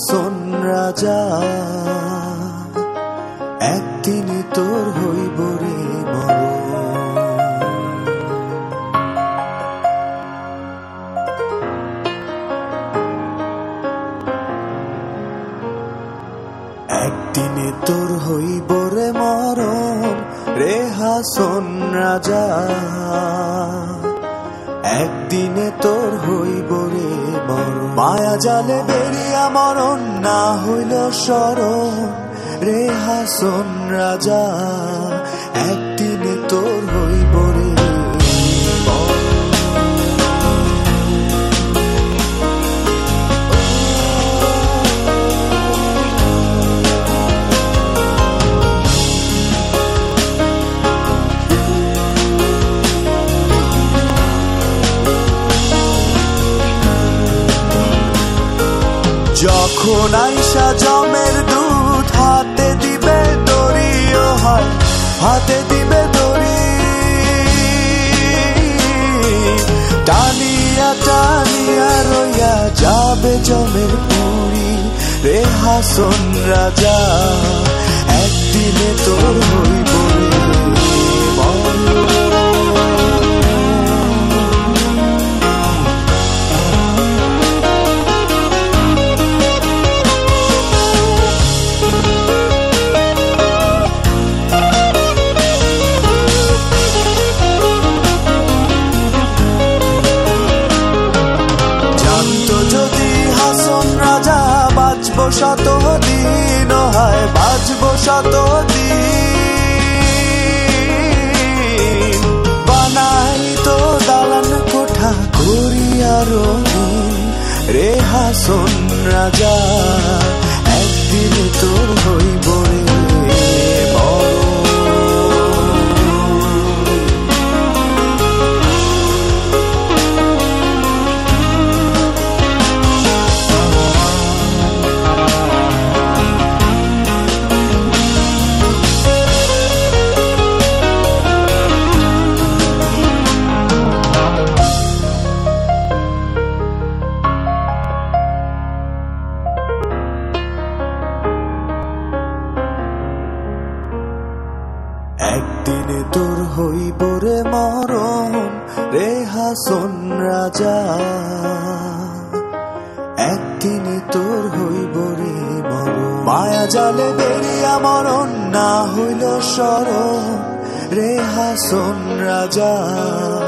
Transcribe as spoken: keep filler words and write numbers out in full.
হাসন রাজা, একদিন তোর হইব রে মরণ। একদিনে তোর হইব রে মরণ রে হাসন রাজা, একদিনে তোর হইব রে মরণ। মায়া জালে বেরিয়া মরণ না হইল স্মরণ রে হাসন রাজা, একদিনে তোর হইব রে মরণ। যখন আইসা জমের দুধ হাতে দিবে দড়ি, ও হয় হাতে দিবে দড়ি, টানিয়া টানিয়া রইয়া যাবে জমের পুরি রে হাসন রাজা, একদিনে তোর হইব রে মরণ। বাঁচবো শত দিন, হয় বাঁচবো শত দিন, বানাই তো দালান কোঠা করিয়া রঙিন রে হাসন রাজা, একদিন তোর হইব রে মরণ। একদিনে তোর হইব রে মরণ রে হাসন রাজা, একদিনে তোর হইব রে মরণ। মায়া জালে বেরিয়া মরণ না হইল স্মরণ রে হাসন রাজা,